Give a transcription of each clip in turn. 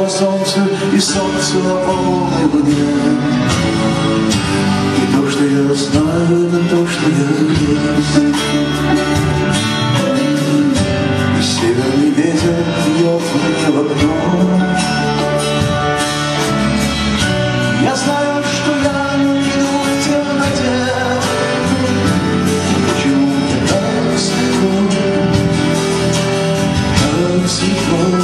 по солнцу и солнцу на полной луне. И то, что я знаю, это то, что я есть. И северный ветер бьет мне в окно. Я знаю, что я иду в темноте. Почему мне так светло, так светло?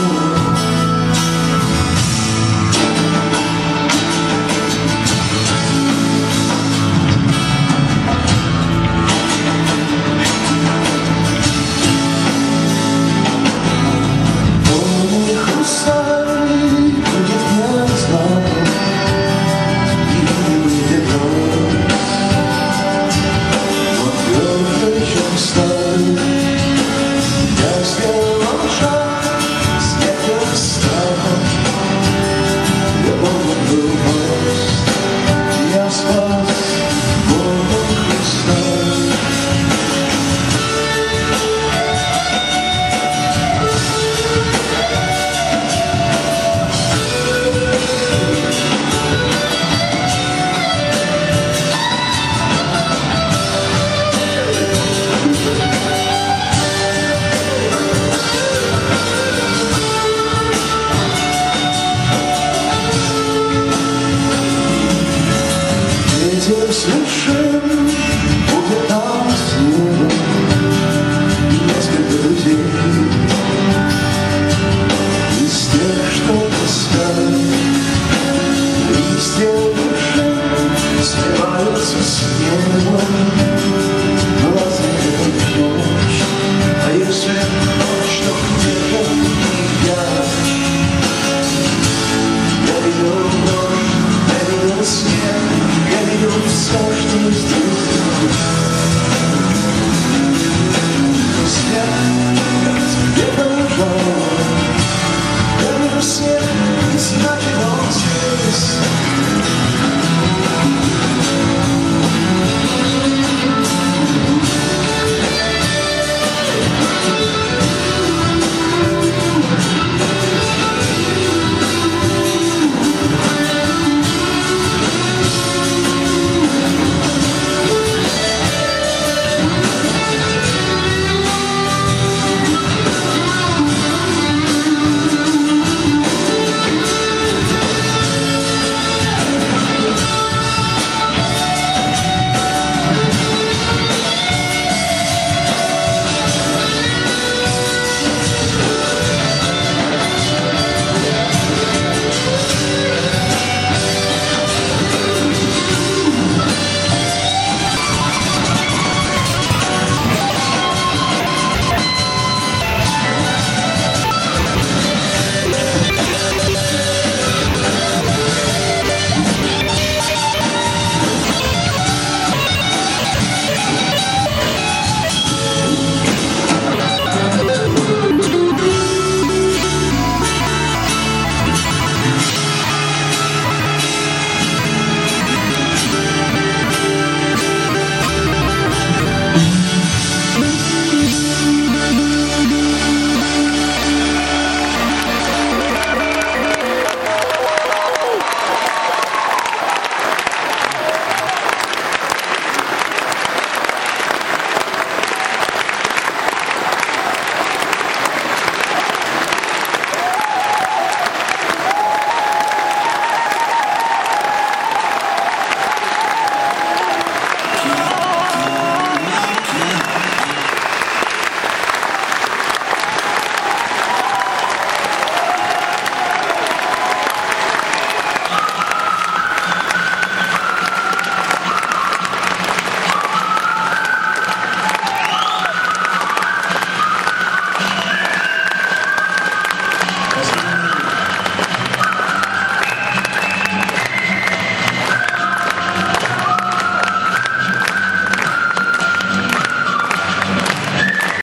Совершен будет там снега и несколько друзей из тех, что таскают листья души, сливаются с небом, глазами как ночь. А если ночь, то где-то я видел ночь, я видел снег, я видел все, что здесь. Снег, как тебе пожалуй, я вижу снег, и значит он здесь.